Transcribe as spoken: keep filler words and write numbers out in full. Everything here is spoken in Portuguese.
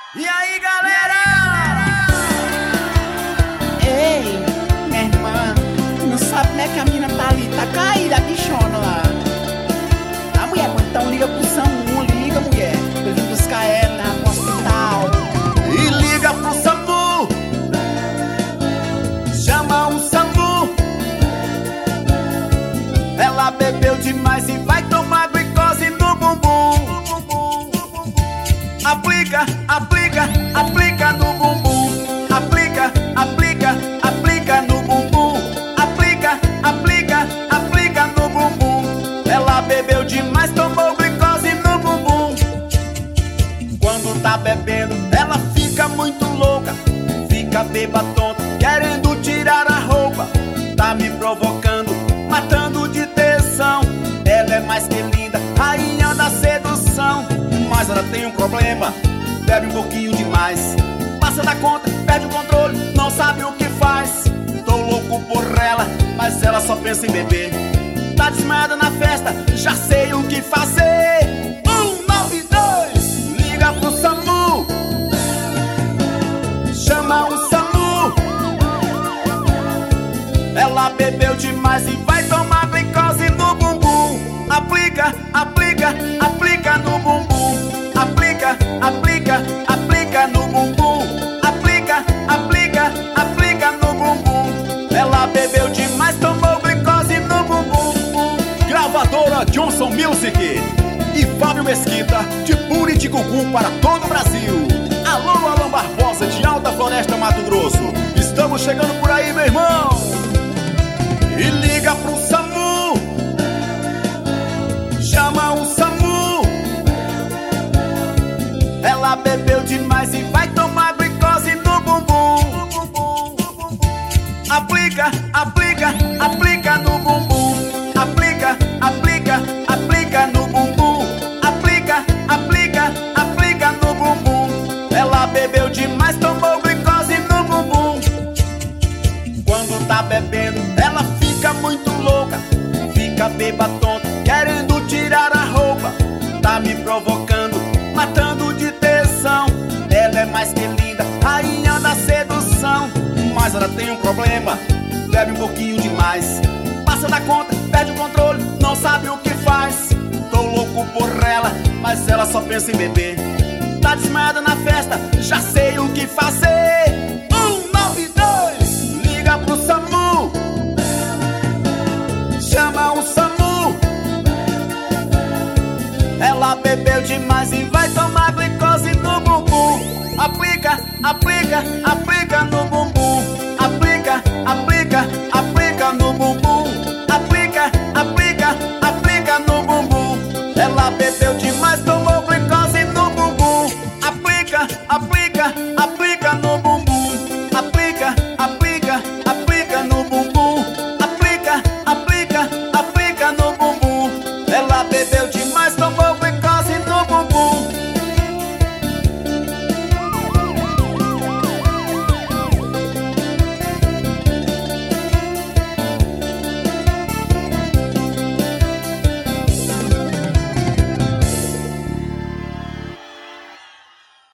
E aí, galera? Ei, minha irmã, não sabe como é que a mina tá ali, tá caída, a bichona lá. A mulher, então liga pro SAMU, liga, mulher, pra eu vir buscar ela lá pro hospital. E liga pro SAMU, chama o SAMU. Ela bebeu demais e vai tomar glicose no bumbum. Aplica, aplica, aplica no bumbum. Aplica, aplica, aplica no bumbum. Aplica, aplica, aplica no bumbum. Ela bebeu demais, tomou glicose no bumbum. Quando tá bebendo, ela fica muito louca. Fica beba tonta, querendo tirar a roupa. Tá me provocando, matando de tesão. Ela é mais que linda, rainha da sedução. Mas ela tem um problema, bebe um pouquinho demais. Passa da conta, perde o controle, não sabe o que faz. Tô louco por ela, mas ela só pensa em beber. Tá desmaiada na festa, já sei o que fazer. Um, nove, dois, liga pro SAMU. Chama o SAMU. Ela bebeu demais e vai tomar glicose no bumbum. Aplica, aplica, aplica no bumbum. Aplica, aplica, aplica no bumbum. Aplica, aplica, aplica no bumbum. Ela bebeu demais, tomou glicose no bumbum. Gravadora Johnson Music e Fábio Mesquita, de Buriticucu para todo o Brasil. Alô, Alan Barbosa, de Alta Floresta, Mato Grosso. Estamos chegando por aí, meu irmão. E liga pro SAMU, chama o SAMU. Ela bebeu demais e vai tomar glicose no bumbum. Aplica, aplica, aplica no bumbum. Aplica, aplica, aplica no bumbum. Aplica, aplica, aplica no bumbum. Ela bebeu demais, tomou glicose no bumbum. Quando tá bebendo, ela fica muito louca. Fica beba tonta, querendo tirar a roupa. Tá me provocando, matando de tesão. Ela é mais que linda, rainha da sedução. Mas ela tem um problema, bebe um pouquinho demais. Passa da conta, perde o controle, não sabe o que faz. Tô louco por ela, mas ela só pensa em beber. Tá desmaiada na festa, já sei o que fazer. Um, nove, dois, liga pro SAMU. Chama o SAMU. Ela bebeu demais e vai tomar glicose no bumbum. Aplica, aplica, aplica no bumbum. Aplica, aplica, aplica no bumbum. Aplica, aplica, aplica no bumbum. Ela bebeu demais.